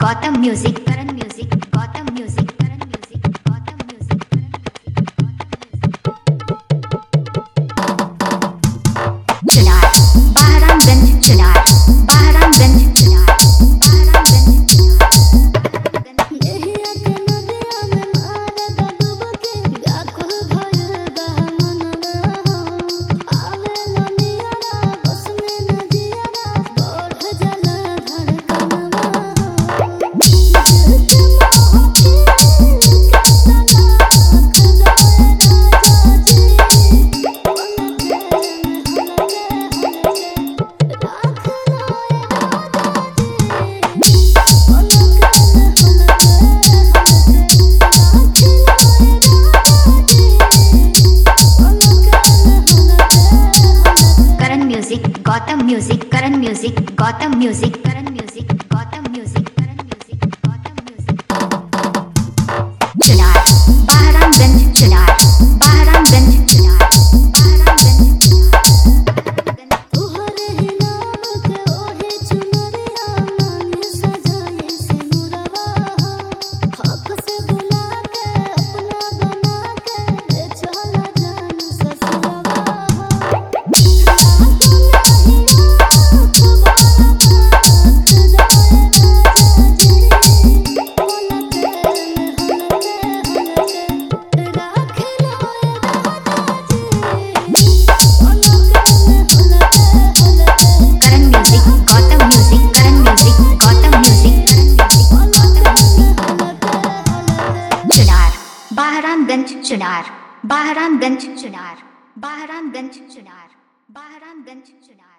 Gotham Music, Karan Music, Gotham Music, Karan Music, Gotham Music, Chunar, Bahramganj, Chunar, Bahramganj, Chunar, Bahramganj, Gotham Music, Karan Music, Gotham Music, Karan Music, Gotham Music, Karan Music, Gotham Music. Chunar, Bahramganj, Chunar, Bahramganj, Chunar, Bahramganj, Chunar. तोहरे ही नाम के ओढ़े चुनरिया मन सजाए से मुरवा हक से बुला के अपना बना के ले चला जान ससुरवा Bahramganj, Chunar, Bahramganj, Chunar, Bahramganj, Chunar, Bahramganj, Chunar.